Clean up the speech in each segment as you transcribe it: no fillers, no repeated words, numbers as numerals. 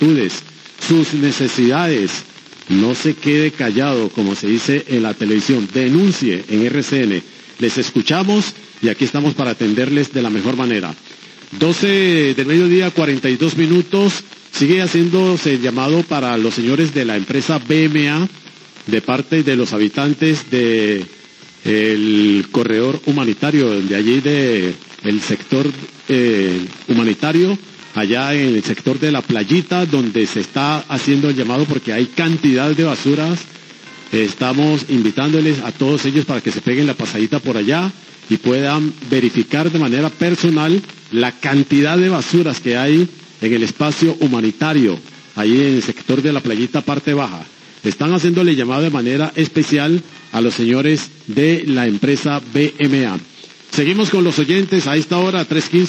inquietudes, sus necesidades. No se quede callado, como se dice en la televisión. Denuncie en RCN. Les escuchamos y aquí estamos para atenderles de la mejor manera. 12 del mediodía, 42 minutos. Sigue haciéndose el llamado para los señores de la empresa BMA, de parte de los habitantes de el corredor humanitario, de allí de el sector humanitario, allá en el sector de la playita, donde se está haciendo el llamado porque hay cantidad de basuras. Estamos invitándoles a todos ellos para que se peguen la pasadita por allá y puedan verificar de manera personal la cantidad de basuras que hay en el espacio humanitario, ahí en el sector de la playita parte baja. Están haciéndole llamado de manera especial a los señores de la empresa BMA. Seguimos con los oyentes a esta hora,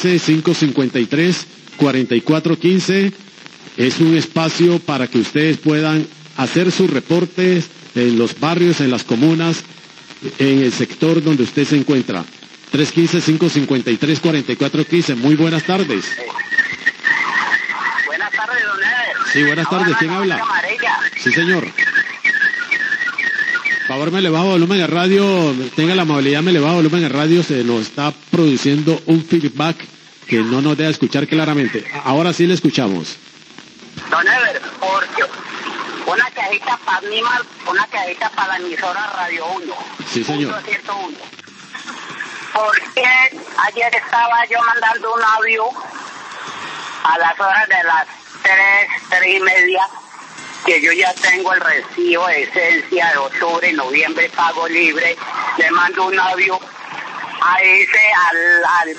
315-553-4415. Es un espacio para que ustedes puedan hacer sus reportes en los barrios, en las comunas, en el sector donde usted se encuentra. 315-553-4415. Muy buenas tardes. Buenas tardes, don Eder. Sí, buenas tardes. ¿Quién habla? Sí, señor. Por favor, me le bajo volumen a radio. Tenga la amabilidad, me le bajo volumen a radio. Se nos está produciendo un feedback que no nos deja escuchar claramente. Ahora sí le escuchamos. Don Eder, porque una cajita para Animal, una cajita para la emisora Radio 1. Sí, señor. 101. Porque ayer estaba yo mandando un audio a las horas de las 3:30, que yo ya tengo el recibo de esencia de octubre, noviembre, pago libre. Le mando un audio a ese al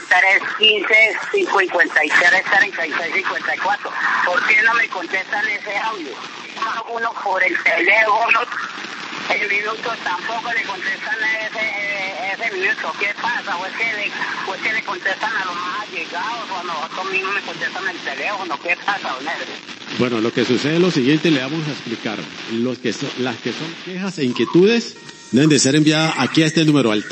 315-553-3654. ¿Por qué no me contestan ese audio? Uno por el teléfono, el minuto tampoco le contestan ese minuto. ¿Qué pasa? ¿O es que le contestan a los más allegados o a nosotros mismos me contestan el teléfono? ¿Qué pasa, don Eder? Bueno, lo que sucede es lo siguiente, le vamos a explicar. Las que son quejas e inquietudes deben de ser enviadas aquí a este número, al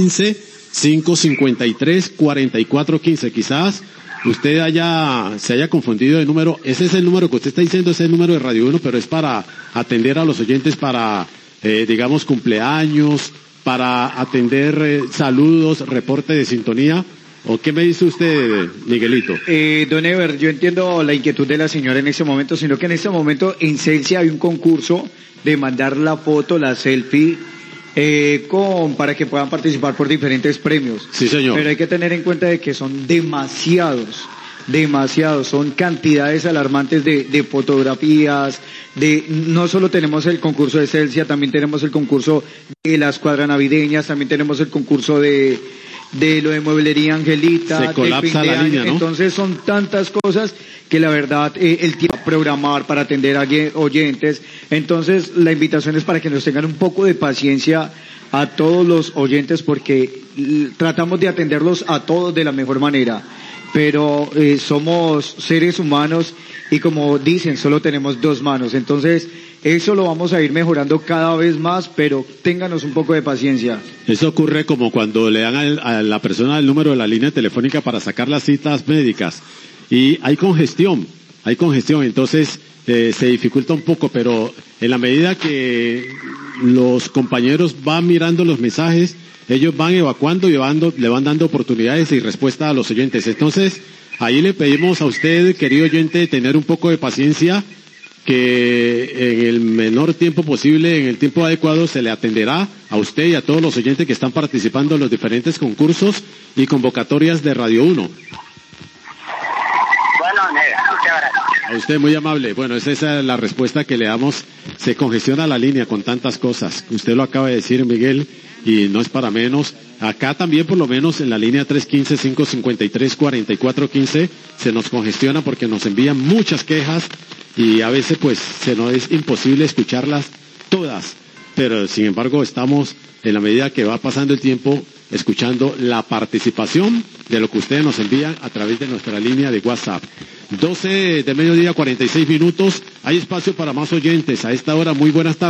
315-553-4415. Quizás usted se haya confundido de número. Ese es el número que usted está diciendo, ese es el número de Radio 1, pero es para atender a los oyentes para, digamos, cumpleaños, para atender saludos, reporte de sintonía. ¿O qué me dice usted, Miguelito? Don Ever, yo entiendo la inquietud de la señora en este momento, sino que en este momento en Celsia hay un concurso de mandar la foto, la selfie, para que puedan participar por diferentes premios. Sí, señor. Pero hay que tener en cuenta de que son demasiados, son cantidades alarmantes de fotografías, no solo tenemos el concurso de Celsia, también tenemos el concurso de las cuadras navideñas, también tenemos el concurso de lo de mueblería Angelita, se colapsa la línea, ¿no? Entonces son tantas cosas que la verdad el tiempo a programar para atender a oyentes. Entonces la invitación es para que nos tengan un poco de paciencia a todos los oyentes, porque tratamos de atenderlos a todos de la mejor manera, pero somos seres humanos y como dicen, solo tenemos dos manos. Entonces eso lo vamos a ir mejorando cada vez más, pero ténganos un poco de paciencia. Eso ocurre como cuando le dan a la persona el número de la línea telefónica para sacar las citas médicas y hay congestión, entonces se dificulta un poco, pero en la medida que los compañeros van mirando los mensajes, ellos van evacuando y le van dando oportunidades y respuesta a los oyentes. Entonces, ahí le pedimos a usted, querido oyente, tener un poco de paciencia, que en el menor tiempo posible, en el tiempo adecuado, se le atenderá a usted y a todos los oyentes que están participando en los diferentes concursos y convocatorias de Radio 1. Bueno, muchas gracias. A usted, muy amable. Bueno, esa es la respuesta que le damos. Se congestiona la línea con tantas cosas. Usted lo acaba de decir, Miguel, y no es para menos. Acá también, por lo menos, en la línea 315-553-4415, se nos congestiona porque nos envían muchas quejas y a veces pues se nos es imposible escucharlas todas, pero sin embargo estamos en la medida que va pasando el tiempo escuchando la participación de lo que ustedes nos envían a través de nuestra línea de WhatsApp. 12 de mediodía, 46 minutos, hay espacio para más oyentes a esta hora. Muy buenas tardes.